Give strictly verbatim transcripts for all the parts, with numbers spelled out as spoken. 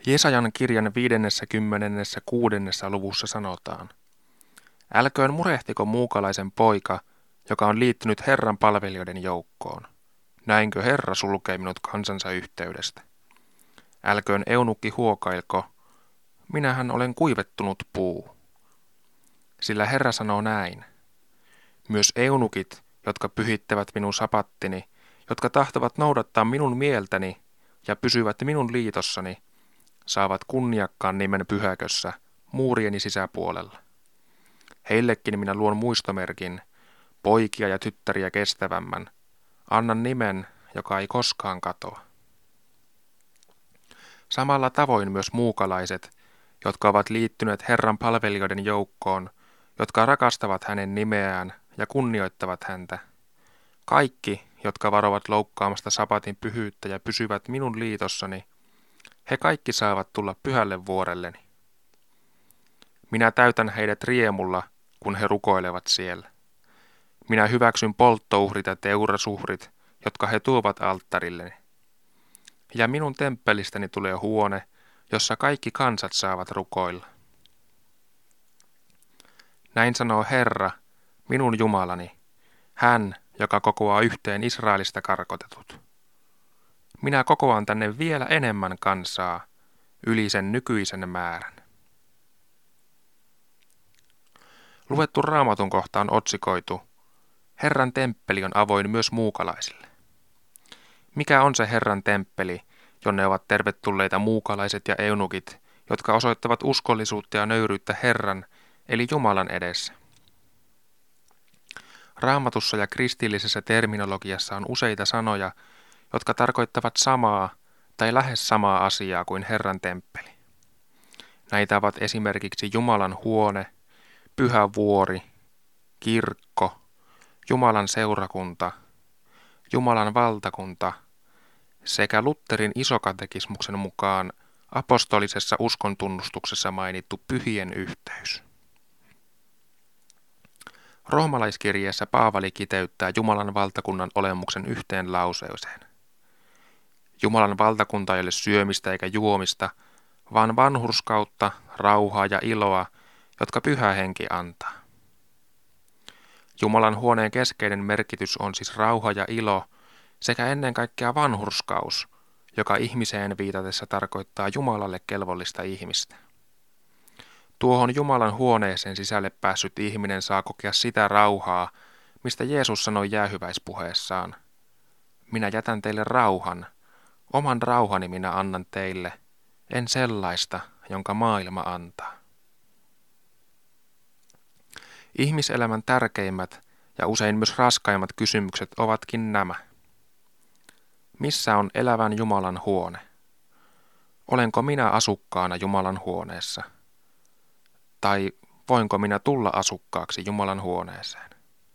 Jesajan kirjan viidennessä kymmenennessä kuudennessa luvussa sanotaan: Älköön murehtiko muukalaisen poika, joka on liittynyt Herran palvelijoiden joukkoon. Näinkö Herra sulkee minut kansansa yhteydestä? Älköön eunukki huokailko, minähän olen kuivettunut puu. Sillä Herra sanoo näin: Myös eunukit, jotka pyhittävät minun sapattini, jotka tahtovat noudattaa minun mieltäni ja pysyvät minun liitossani, saavat kunniakkaan nimen pyhäkössä muurieni sisäpuolella. Heillekin minä luon muistomerkin, poikia ja tyttäriä kestävämmän. Annan nimen, joka ei koskaan katoa. Samalla tavoin myös muukalaiset, jotka ovat liittyneet Herran palvelijoiden joukkoon, jotka rakastavat hänen nimeään ja kunnioittavat häntä. Kaikki, jotka varovat loukkaamasta sapatin pyhyyttä ja pysyvät minun liitossani, he kaikki saavat tulla pyhälle vuorelleni. Minä täytän heidät riemulla, kun he rukoilevat siellä. Minä hyväksyn polttouhrit ja teurasuhrit, jotka he tuovat alttarilleni. Ja minun temppelistäni tulee huone, jossa kaikki kansat saavat rukoilla. Näin sanoo Herra, minun Jumalani, hän, joka kokoaa yhteen Israelista karkotetut. Minä kokoan tänne vielä enemmän kansaa, yli sen nykyisen määrän. Luettu Raamatun kohta on otsikoitu: Herran temppeli on avoin myös muukalaisille. Mikä on se Herran temppeli, jonne ovat tervetulleita muukalaiset ja eunukit, jotka osoittavat uskollisuutta ja nöyryyttä Herran, eli Jumalan edessä? Raamatussa ja kristillisessä terminologiassa on useita sanoja, jotka tarkoittavat samaa tai lähes samaa asiaa kuin Herran temppeli. Näitä ovat esimerkiksi Jumalan huone, pyhä vuori, kirkko, Jumalan seurakunta, Jumalan valtakunta sekä Lutherin isokatekismuksen mukaan apostolisessa uskontunnustuksessa mainittu pyhien yhteys. Roomalaiskirjeessä Paavali kiteyttää Jumalan valtakunnan olemuksen yhteen lauseeseen. Jumalan valtakunta ei ole syömistä eikä juomista, vaan vanhurskautta, rauhaa ja iloa, jotka Pyhä Henki antaa. Jumalan huoneen keskeinen merkitys on siis rauha ja ilo sekä ennen kaikkea vanhurskaus, joka ihmiseen viitatessa tarkoittaa Jumalalle kelvollista ihmistä. Tuohon Jumalan huoneeseen sisälle päässyt ihminen saa kokea sitä rauhaa, mistä Jeesus sanoi jäähyväispuheessaan: Minä jätän teille rauhan, oman rauhani minä annan teille, en sellaista, jonka maailma antaa. Ihmiselämän tärkeimmät ja usein myös raskaimmat kysymykset ovatkin nämä. Missä on elävän Jumalan huone? Olenko minä asukkaana Jumalan huoneessa? Tai voinko minä tulla asukkaaksi Jumalan huoneeseen?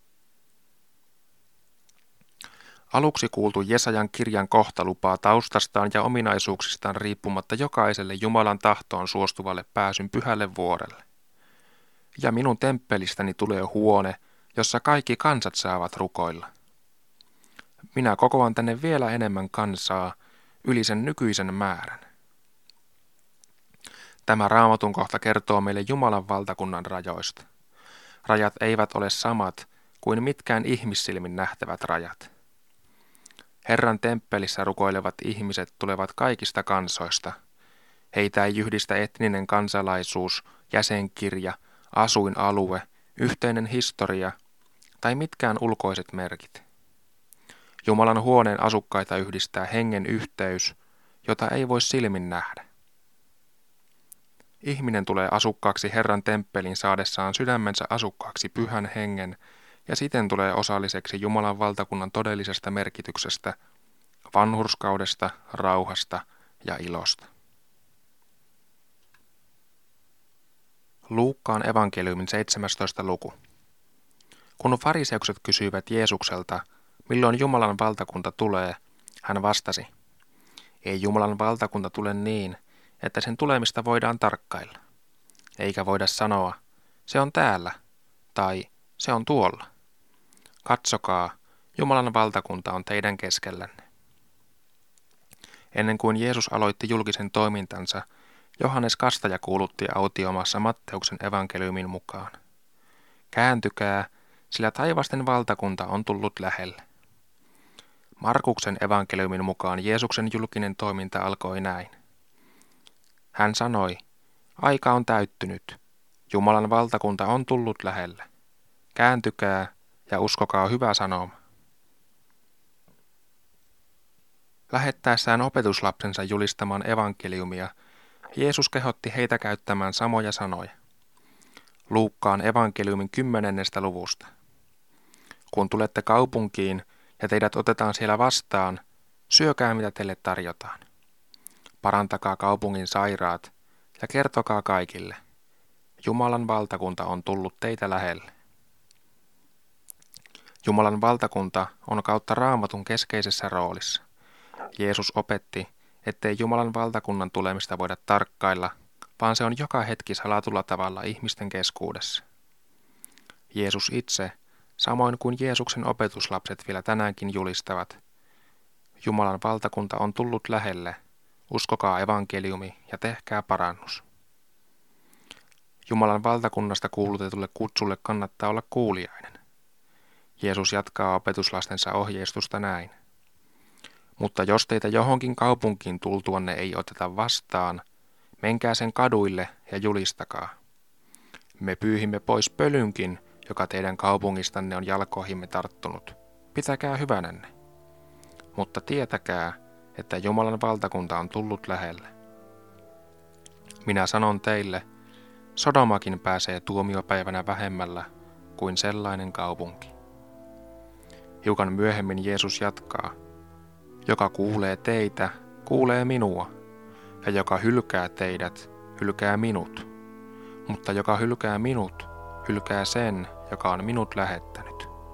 Aluksi kuultu Jesajan kirjan kohta lupaa taustastaan ja ominaisuuksistaan riippumatta jokaiselle Jumalan tahtoon suostuvalle pääsyn pyhälle vuorelle. Ja minun temppelistäni tulee huone, jossa kaikki kansat saavat rukoilla. Minä kokoan tänne vielä enemmän kansaa, yli sen nykyisen määrän. Tämä Raamatun kohta kertoo meille Jumalan valtakunnan rajoista. Rajat eivät ole samat kuin mitkään ihmissilmin nähtävät rajat. Herran temppelissä rukoilevat ihmiset tulevat kaikista kansoista. Heitä ei yhdistä etninen kansalaisuus, jäsenkirja, asuinalue, yhteinen historia tai mitkään ulkoiset merkit. Jumalan huoneen asukkaita yhdistää hengen yhteys, jota ei voi silmin nähdä. Ihminen tulee asukkaaksi Herran temppelin saadessaan sydämensä asukkaaksi pyhän hengen ja siten tulee osalliseksi Jumalan valtakunnan todellisesta merkityksestä, vanhurskaudesta, rauhasta ja ilosta. Luukkaan evankeliumin seitsemästoista luku. Kun fariseukset kysyivät Jeesukselta, milloin Jumalan valtakunta tulee, hän vastasi: Ei Jumalan valtakunta tule niin, että sen tulemista voidaan tarkkailla. Eikä voida sanoa, se on täällä, tai se on tuolla. Katsokaa, Jumalan valtakunta on teidän keskellänne. Ennen kuin Jeesus aloitti julkisen toimintansa, Johannes Kastaja kuulutti autiomaassa Matteuksen evankeliumin mukaan. Kääntykää, sillä taivasten valtakunta on tullut lähelle. Markuksen evankeliumin mukaan Jeesuksen julkinen toiminta alkoi näin. Hän sanoi, aika on täyttynyt, Jumalan valtakunta on tullut lähelle. Kääntykää ja uskokaa hyvä sanoma. Lähettäessään opetuslapsensa julistamaan evankeliumia, Jeesus kehotti heitä käyttämään samoja sanoja. Luukkaan evankeliumin kymmenennestä luvusta. Kun tulette kaupunkiin ja teidät otetaan siellä vastaan, syökää mitä teille tarjotaan. Parantakaa kaupungin sairaat ja kertokaa kaikille. Jumalan valtakunta on tullut teitä lähelle. Jumalan valtakunta on kautta Raamatun keskeisessä roolissa. Jeesus opetti, ettei Jumalan valtakunnan tulemista voida tarkkailla, vaan se on joka hetki salatulla tavalla ihmisten keskuudessa. Jeesus itse, samoin kuin Jeesuksen opetuslapset vielä tänäänkin julistavat, Jumalan valtakunta on tullut lähelle, uskokaa evankeliumi ja tehkää parannus. Jumalan valtakunnasta kuulutetulle kutsulle kannattaa olla kuuliainen. Jeesus jatkaa opetuslastensa ohjeistusta näin. Mutta jos teitä johonkin kaupunkiin tultuanne ei oteta vastaan, menkää sen kaduille ja julistakaa. Me pyyhimme pois pölynkin, joka teidän kaupungistanne on jalkoihimme tarttunut. Pitäkää hyvänänne. Mutta tietäkää, että Jumalan valtakunta on tullut lähelle. Minä sanon teille, Sodomakin pääsee tuomiopäivänä vähemmällä kuin sellainen kaupunki. Hiukan myöhemmin Jeesus jatkaa. Joka kuulee teitä, kuulee minua, ja joka hylkää teidät, hylkää minut. Mutta joka hylkää minut, hylkää sen, joka on minut lähettänyt.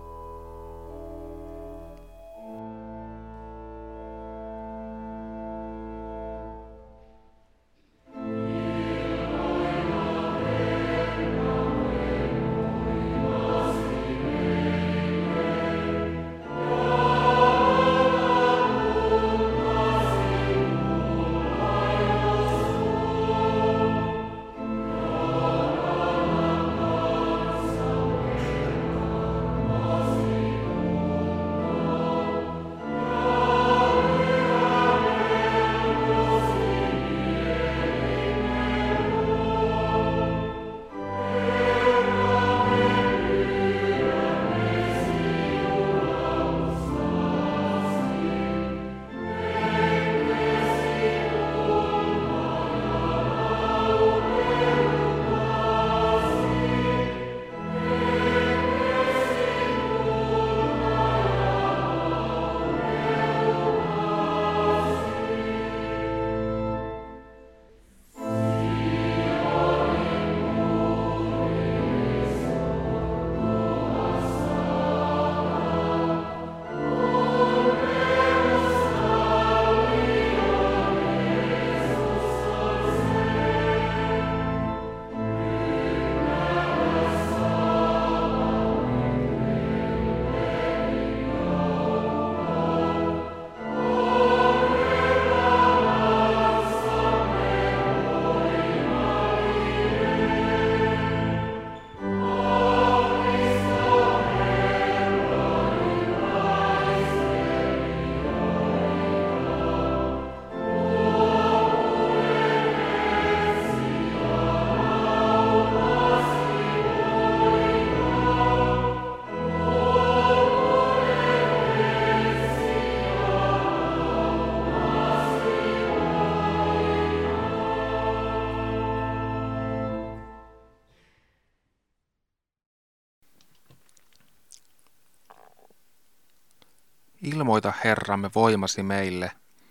Ilmoita Herramme voimasi meille,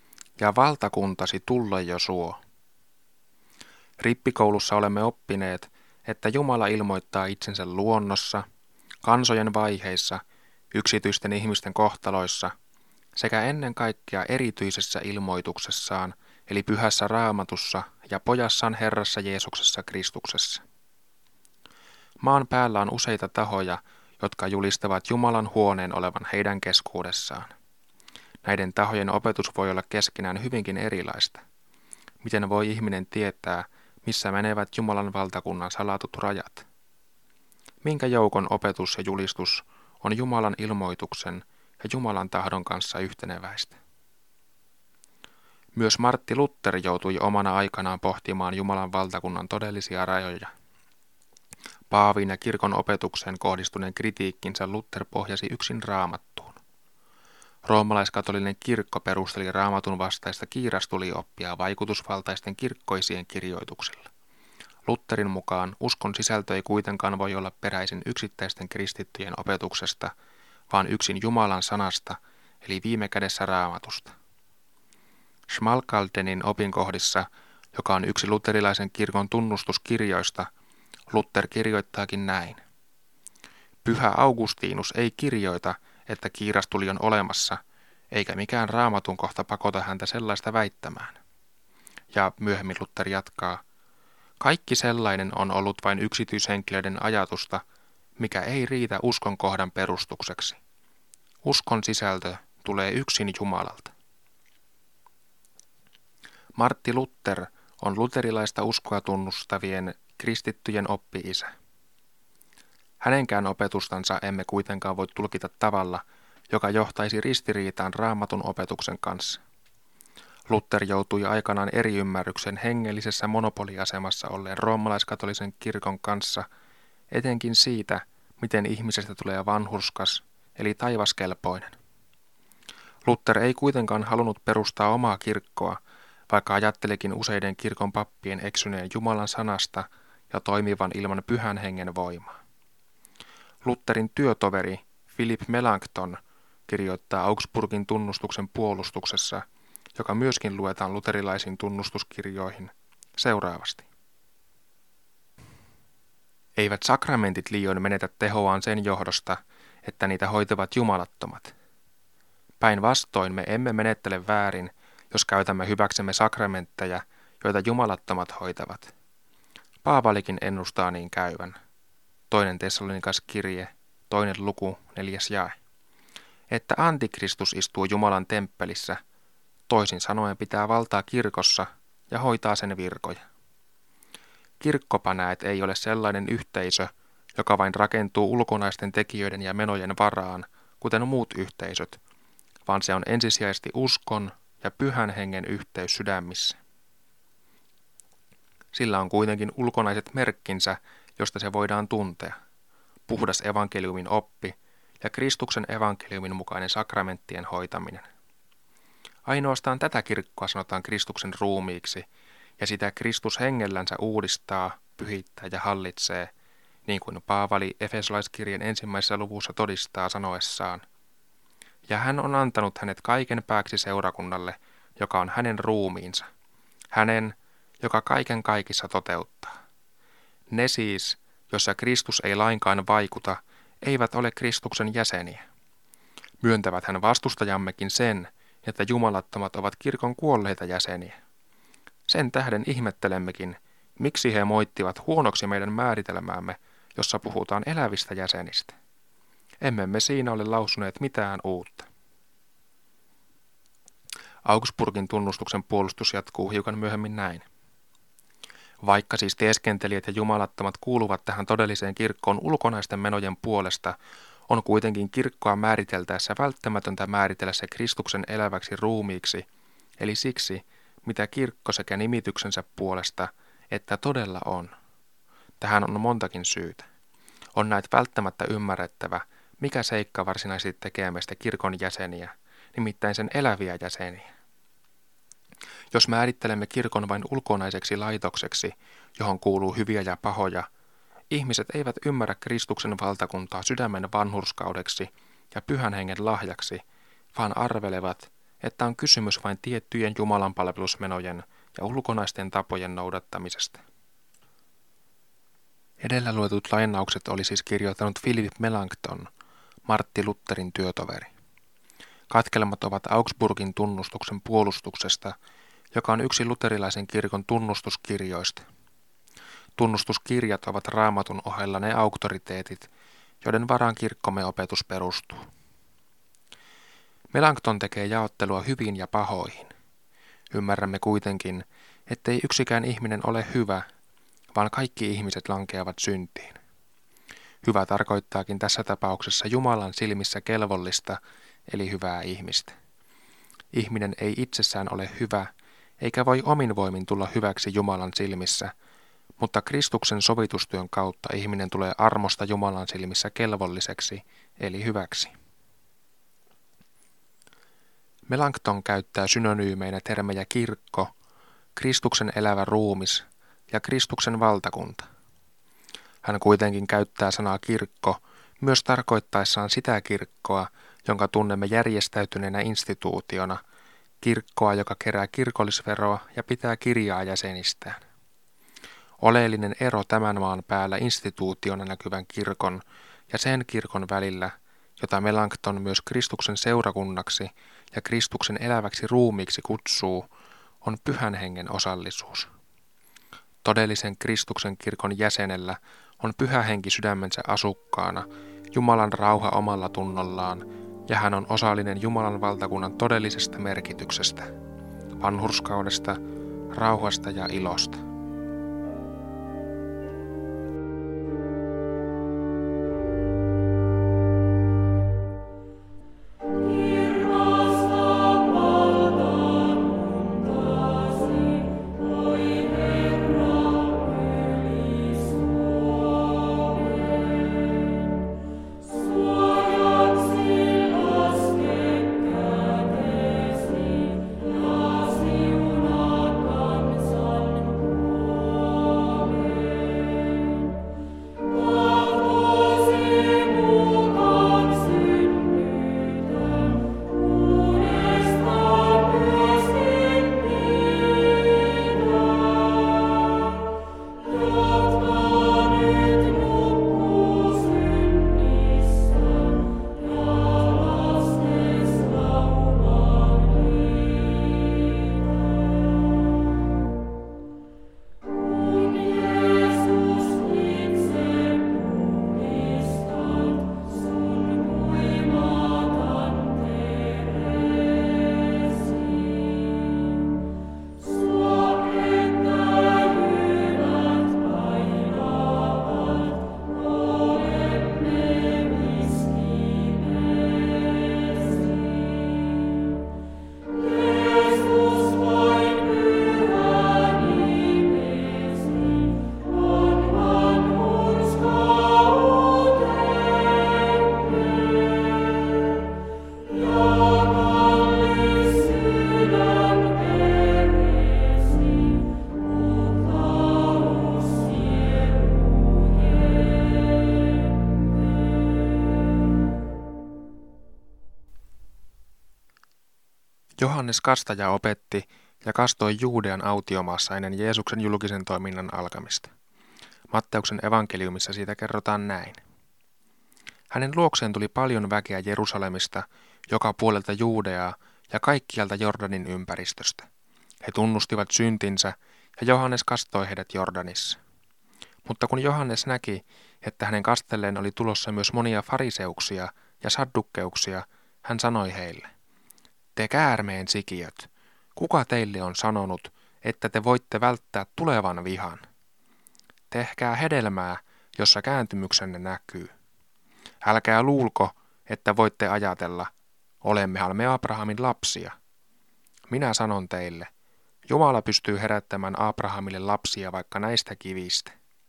ja valtakuntasi tulla jo suo. Rippikoulussa olemme oppineet, että Jumala ilmoittaa itsensä luonnossa, kansojen vaiheissa, yksityisten ihmisten kohtaloissa sekä ennen kaikkea erityisessä ilmoituksessaan, eli pyhässä Raamatussa ja pojassaan Herrassa Jeesuksessa Kristuksessa. Maan päällä on useita tahoja, jotka julistavat Jumalan huoneen olevan heidän keskuudessaan. Näiden tahojen opetus voi olla keskenään hyvinkin erilaista. miten voi ihminen tietää, missä menevät Jumalan valtakunnan salatut rajat? Minkä joukon opetus ja julistus on Jumalan ilmoituksen ja Jumalan tahdon kanssa yhteneväistä? Myös Martti Luther joutui omana aikanaan pohtimaan Jumalan valtakunnan todellisia rajoja. Paavin ja kirkon opetukseen kohdistuneen kritiikkinsä Luther pohjasi yksin Raamattuun. Roomalaiskatolinen kirkko perusteli Raamatun vastaista kiirastulioppia vaikutusvaltaisten kirkkoisien kirjoituksilla. Lutherin mukaan uskon sisältö ei kuitenkaan voi olla peräisin yksittäisten kristittyjen opetuksesta, vaan yksin Jumalan sanasta, eli viime kädessä Raamatusta. Schmalkaldenin opinkohdissa, joka on yksi luterilaisen kirkon tunnustuskirjoista, Luther kirjoittaakin näin. Pyhä Augustinus ei kirjoita, että kiirastuli on olemassa, eikä mikään Raamatun kohta pakota häntä sellaista väittämään. Ja myöhemmin Luther jatkaa, kaikki sellainen on ollut vain yksityishenkilöiden ajatusta, mikä ei riitä uskon kohdan perustukseksi. Uskon sisältö tulee yksin Jumalalta. Martti Luther on luterilaista uskoa tunnustavien kristittyjen oppi-isä. Hänenkään opetustansa emme kuitenkaan voi tulkita tavalla, joka johtaisi ristiriitaan Raamatun opetuksen kanssa. Luther joutui aikanaan eri ymmärryksen hengellisessä monopoliasemassa olleen roomalaiskatolisen kirkon kanssa, etenkin siitä, miten ihmisestä tulee vanhurskas, eli taivaskelpoinen. Luther ei kuitenkaan halunnut perustaa omaa kirkkoa, vaikka ajattelikin useiden kirkon pappien eksyneen Jumalan sanasta ja toimivan ilman pyhän hengen voimaa. Lutherin työtoveri Philip Melanchthon kirjoittaa Augsburgin tunnustuksen puolustuksessa, joka myöskin luetaan luterilaisiin tunnustuskirjoihin, seuraavasti. Eivät sakramentit liioin menetä tehoaan sen johdosta, että niitä hoitavat jumalattomat. Päinvastoin me emme menettele väärin, jos käytämme hyväksemme sakramentteja, joita jumalattomat hoitavat. Paavalikin ennustaa niin käyvän. Toinen Tessalonikas kirje, toinen luku, neljäs jae. Että antikristus istuu Jumalan temppelissä, toisin sanoen pitää valtaa kirkossa ja hoitaa sen virkoja. Kirkkopanäet ei ole sellainen yhteisö, joka vain rakentuu ulkonaisten tekijöiden ja menojen varaan, kuten muut yhteisöt, vaan se on ensisijaisesti uskon ja pyhän hengen yhteys sydämissä. Sillä on kuitenkin ulkonaiset merkkinsä, josta se voidaan tuntea. Puhdas evankeliumin oppi ja Kristuksen evankeliumin mukainen sakramenttien hoitaminen. Ainoastaan tätä kirkkoa sanotaan Kristuksen ruumiiksi, ja sitä Kristus hengellänsä uudistaa, pyhittää ja hallitsee, niin kuin Paavali Efesolaiskirjan ensimmäisessä luvussa todistaa sanoessaan. Ja hän on antanut hänet kaiken pääksi seurakunnalle, joka on hänen ruumiinsa, hänen, joka kaiken kaikissa toteuttaa. Ne siis, jossa Kristus ei lainkaan vaikuta, eivät ole Kristuksen jäseniä. Myöntävät hän vastustajammekin sen, että jumalattomat ovat kirkon kuolleita jäseniä. Sen tähden ihmettelemmekin, miksi he moittivat huonoksi meidän määritelmäämme, jossa puhutaan elävistä jäsenistä. Emme me siinä ole lausuneet mitään uutta. Augsburgin tunnustuksen puolustus jatkuu hiukan myöhemmin näin. Vaikka siis teeskentelijät ja jumalattomat kuuluvat tähän todelliseen kirkkoon ulkonaisten menojen puolesta, on kuitenkin kirkkoa määriteltäessä välttämätöntä määritellä se Kristuksen eläväksi ruumiiksi, eli siksi, mitä kirkko sekä nimityksensä puolesta, että todella on. Tähän on montakin syytä. On näet välttämättä ymmärrettävä, mikä seikka varsinaisesti tekee meistä kirkon jäseniä, nimittäin sen eläviä jäseniä. Jos määrittelemme kirkon vain ulkonaiseksi laitokseksi, johon kuuluu hyviä ja pahoja, ihmiset eivät ymmärrä Kristuksen valtakuntaa sydämen vanhurskaudeksi ja pyhän hengen lahjaksi, vaan arvelevat, että on kysymys vain tiettyjen jumalanpalvelusmenojen ja ulkonaisten tapojen noudattamisesta. Edellä luetut lainaukset oli siis kirjoittanut Philip Melanchthon, Martti Lutherin työtoveri. Katkelmat ovat Augsburgin tunnustuksen puolustuksesta, joka on yksi luterilaisen kirkon tunnustuskirjoista. Tunnustuskirjat ovat Raamatun ohella ne auktoriteetit, joiden varaan kirkkomme opetus perustuu. Melanchthon tekee jaottelua hyviin ja pahoihin. Ymmärrämme kuitenkin, ettei yksikään ihminen ole hyvä, vaan kaikki ihmiset lankeavat syntiin. Hyvä tarkoittaakin tässä tapauksessa Jumalan silmissä kelvollista, eli hyvää ihmistä. Ihminen ei itsessään ole hyvä, eikä voi omin voimin tulla hyväksi Jumalan silmissä, mutta Kristuksen sovitustyön kautta ihminen tulee armosta Jumalan silmissä kelvolliseksi, eli hyväksi. Melanchthon käyttää synonyymeinä termejä kirkko, Kristuksen elävä ruumis ja Kristuksen valtakunta. Hän kuitenkin käyttää sanaa kirkko myös tarkoittaessaan sitä kirkkoa, jonka tunnemme järjestäytyneenä instituutiona, kirkkoa, joka kerää kirkollisveroa ja pitää kirjaa jäsenistään. Oleellinen ero tämän maan päällä instituutiona näkyvän kirkon ja sen kirkon välillä, jota Melanchthon myös Kristuksen seurakunnaksi ja Kristuksen eläväksi ruumiiksi kutsuu, on pyhän hengen osallisuus. Todellisen Kristuksen kirkon jäsenellä on pyhä henki sydämensä asukkaana, Jumalan rauha omalla tunnollaan, ja hän on osallinen Jumalan valtakunnan todellisesta merkityksestä, vanhurskaudesta, rauhasta ja ilosta. Johannes Kastaja opetti ja kastoi Juudean autiomaassa ennen Jeesuksen julkisen toiminnan alkamista. Matteuksen evankeliumissa siitä kerrotaan näin. Hänen luokseen tuli paljon väkeä Jerusalemista, joka puolelta Juudeaa ja kaikkialta Jordanin ympäristöstä. He tunnustivat syntinsä ja Johannes kastoi heidät Jordanissa. Mutta kun Johannes näki, että hänen kastelleen oli tulossa myös monia fariseuksia ja saddukkeuksia, hän sanoi heille: Te käärmeen sikiöt, kuka teille on sanonut, että te voitte välttää tulevan vihan? Tehkää hedelmää, jossa kääntymyksenne näkyy. Älkää luulko, että voitte ajatella, olemmehan me Abrahamin lapsia. Minä sanon teille, Jumala pystyy herättämään Abrahamille lapsia vaikka näistä kivistä.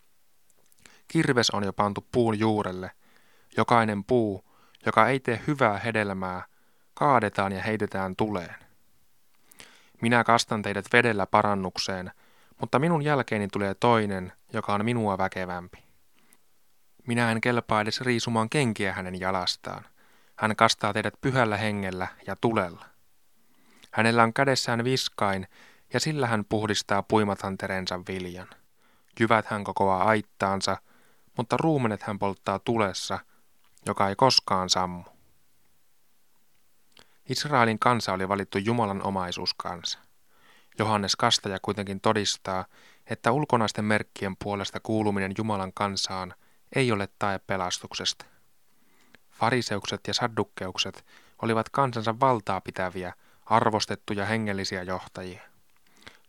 Kirves on jo pantu puun juurelle. Jokainen puu, joka ei tee hyvää hedelmää, kaadetaan ja heitetään tuleen. Minä kastan teidät vedellä parannukseen, mutta minun jälkeeni tulee toinen, joka on minua väkevämpi. Minä en kelpaa edes riisumaan kenkiä hänen jalastaan. Hän kastaa teidät pyhällä hengellä ja tulella. Hänellä on kädessään viskain, ja sillä hän puhdistaa puimatantereensa viljan. Jyvät hän kokoaa aittaansa, mutta ruumenet hän polttaa tulessa, joka ei koskaan sammu. Israelin kansa oli valittu Jumalan omaisuuskansa. Johannes Kastaja kuitenkin todistaa, että ulkonaisten merkkien puolesta kuuluminen Jumalan kansaan ei ole tae pelastuksesta. Fariseukset ja saddukkeukset olivat kansansa valtaa pitäviä, arvostettuja hengellisiä johtajia.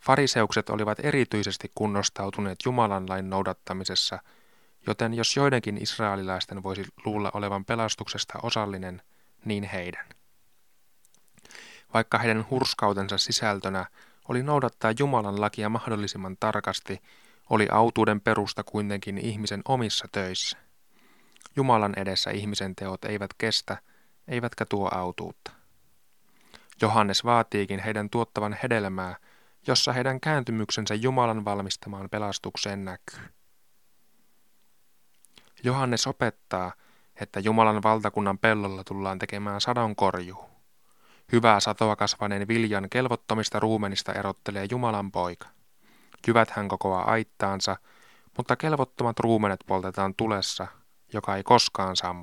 Fariseukset olivat erityisesti kunnostautuneet Jumalan lain noudattamisessa, joten jos joidenkin israelilaisten voisi luulla olevan pelastuksesta osallinen, niin heidän. Vaikka heidän hurskautensa sisältönä oli noudattaa Jumalan lakia mahdollisimman tarkasti, oli autuuden perusta kuitenkin ihmisen omissa töissä. Jumalan edessä ihmisen teot eivät kestä, eivätkä tuo autuutta. Johannes vaatiikin heidän tuottavan hedelmää, jossa heidän kääntymyksensä Jumalan valmistamaan pelastukseen näkyy. Johannes opettaa, että Jumalan valtakunnan pellolla tullaan tekemään sadonkorjuu. Hyvää satoa kasvaneen viljan kelvottomista ruumenista erottelee Jumalan poika. Jyvät hän kokoaa aittaansa, mutta kelvottomat ruumenet poltetaan tulessa, joka ei koskaan sammu.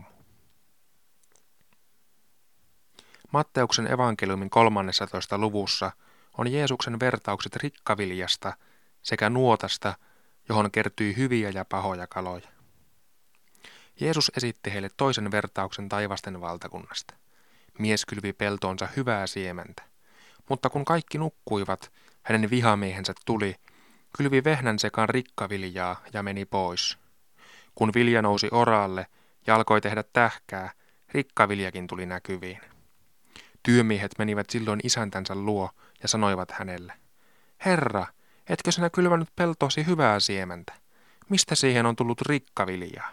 Matteuksen evankeliumin kolmannessatoista luvussa on Jeesuksen vertaukset rikkaviljasta sekä nuotasta, johon kertyy hyviä ja pahoja kaloja. Jeesus esitti heille toisen vertauksen taivasten valtakunnasta. Mies kylvi peltoonsa hyvää siementä, mutta kun kaikki nukkuivat, hänen vihamiehensä tuli, kylvi vehnän sekaan rikkaviljaa ja meni pois. Kun vilja nousi oraalle ja alkoi tehdä tähkää, rikkaviljakin tuli näkyviin. Työmiehet menivät silloin isäntänsä luo ja sanoivat hänelle, Herra, etkö sinä kylvänyt peltoosi hyvää siementä? Mistä siihen on tullut rikkaviljaa?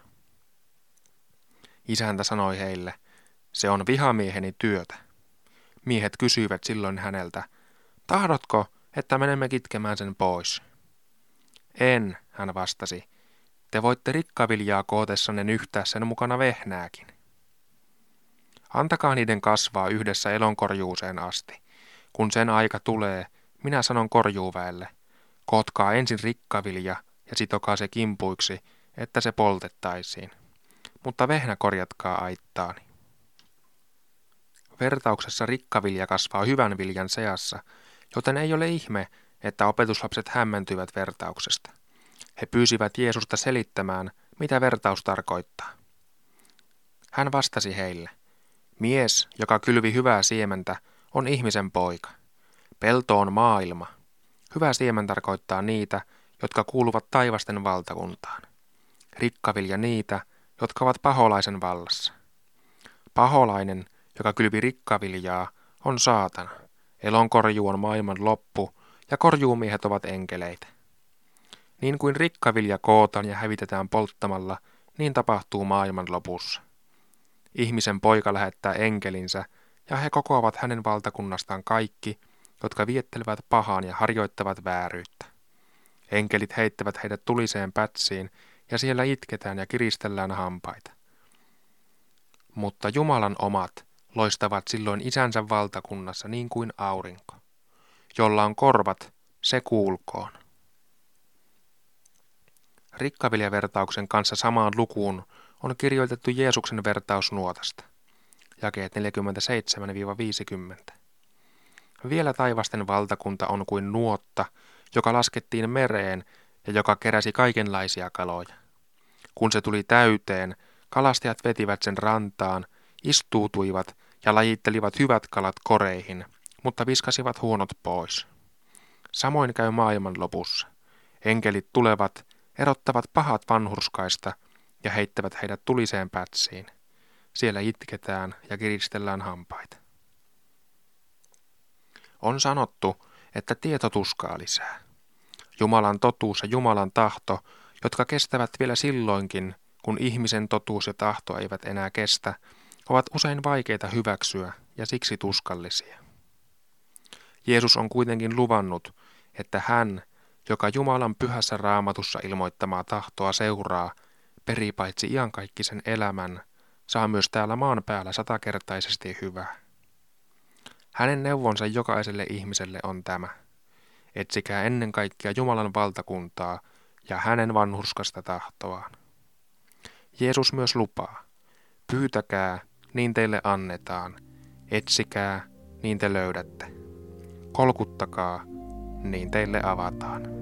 Isäntä sanoi heille, se on vihamieheni työtä. Miehet kysyivät silloin häneltä, tahdotko, että menemme kitkemään sen pois? En, hän vastasi, te voitte rikkaviljaa kootessanne nyhtää sen mukana vehnääkin. Antakaa niiden kasvaa yhdessä elonkorjuuseen asti. Kun sen aika tulee, minä sanon korjuuväelle, kootkaa ensin rikkavilja ja sitokaa se kimpuiksi, että se poltettaisiin. Mutta vehnä korjatkaa aittaani. Vertauksessa rikkavilja kasvaa hyvän viljan seassa, joten ei ole ihme, että opetuslapset hämmentyivät vertauksesta. He pyysivät Jeesusta selittämään, mitä vertaus tarkoittaa. Hän vastasi heille, mies, joka kylvi hyvää siementä, on ihmisen poika. Pelto on maailma. Hyvä siemen tarkoittaa niitä, jotka kuuluvat taivasten valtakuntaan. Rikkavilja niitä, jotka ovat paholaisen vallassa. Paholainen, joka kylvi rikkaviljaa, on saatana. Elonkorjuu on maailman loppu, ja korjuumiehet ovat enkeleitä. Niin kuin rikkavilja kootaan ja hävitetään polttamalla, niin tapahtuu maailman lopussa. Ihmisen poika lähettää enkelinsä, ja he kokoavat hänen valtakunnastaan kaikki, jotka viettelevät pahaan ja harjoittavat vääryyttä. Enkelit heittävät heidät tuliseen pätsiin, ja siellä itketään ja kiristellään hampaita. Mutta Jumalan omat loistavat silloin isänsä valtakunnassa niin kuin aurinko. Jolla on korvat, se kuulkoon. Rikkaviljavertauksen kanssa samaan lukuun on kirjoitettu Jeesuksen vertaus nuotasta. Jakeet neljäkymmentäseitsemän viisikymmentä. Vielä taivasten valtakunta on kuin nuotta, joka laskettiin mereen ja joka keräsi kaikenlaisia kaloja. Kun se tuli täyteen, kalastajat vetivät sen rantaan, istuutuivat ja lajittelivat hyvät kalat koreihin, mutta viskasivat huonot pois. Samoin käy maailman lopussa. Enkelit tulevat, erottavat pahat vanhurskaista ja heittävät heidät tuliseen pätsiin. Siellä itketään ja kiristellään hampaita. On sanottu, että tieto tuskaa lisää. Jumalan totuus ja Jumalan tahto, jotka kestävät vielä silloinkin, kun ihmisen totuus ja tahto eivät enää kestä, ovat usein vaikeita hyväksyä ja siksi tuskallisia. Jeesus on kuitenkin luvannut, että hän, joka Jumalan pyhässä raamatussa ilmoittamaa tahtoa seuraa, perii paitsi iankaikkisen elämän, saa myös täällä maan päällä satakertaisesti hyvää. Hänen neuvonsa jokaiselle ihmiselle on tämä. Etsikää ennen kaikkea Jumalan valtakuntaa ja hänen vanhurskasta tahtoaan. Jeesus myös lupaa, pyytäkää, niin teille annetaan, etsikää, niin te löydätte. Kolkuttakaa, niin teille avataan.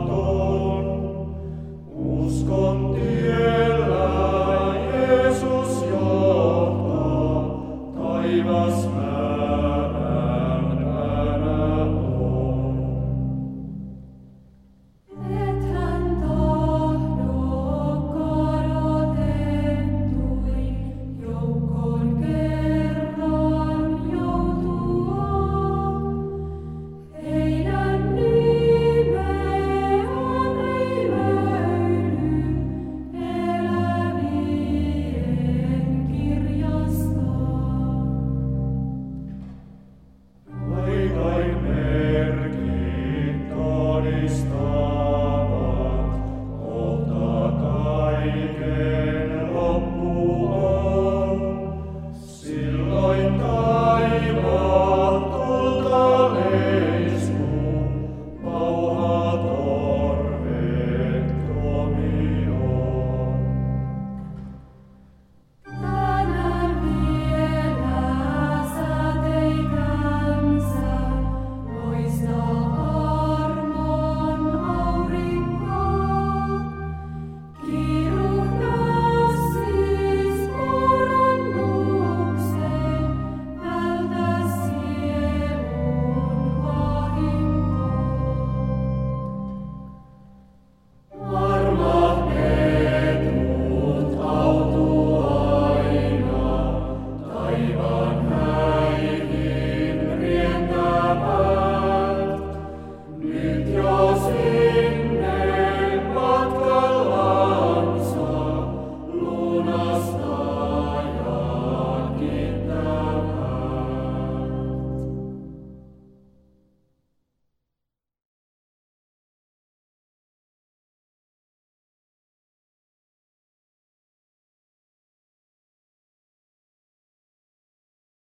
olkoon.